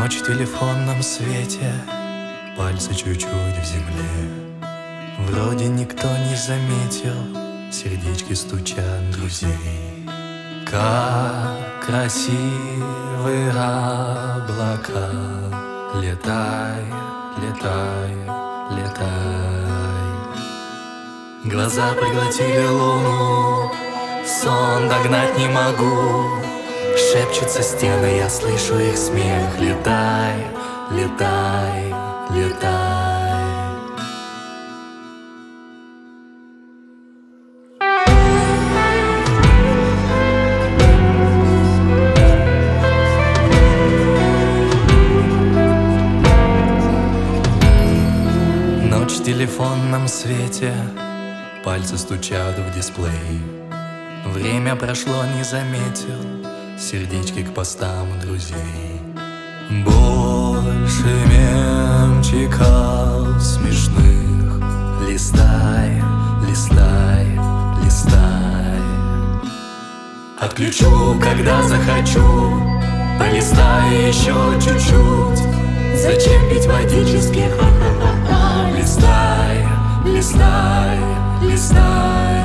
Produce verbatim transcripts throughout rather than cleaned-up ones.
Ночь в телефонном свете, пальцы чуть-чуть в земле. Вроде никто не заметил, сердечки стучат друзей. Как красивые облака, летай, летай, летай. Глаза проглотили луну, сон догнать не могу. Шепчутся стены, я слышу их смех. Летай, летай, летай. Ночь в телефонном свете, пальцы стучат в дисплей. Время прошло, не заметил, сердечки к постам друзей. Больше мемчиков смешных. Листай, листай, листай. Отключу, когда захочу, полистай еще чуть-чуть. Зачем пить водических? Листай, листай, листай.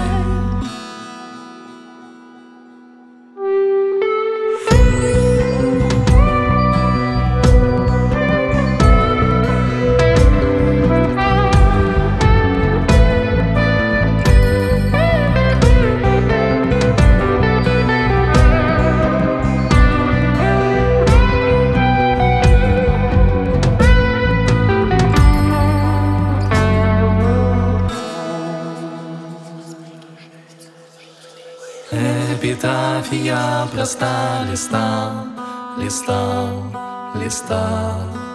Эпитафия проста, листал, листал, листал.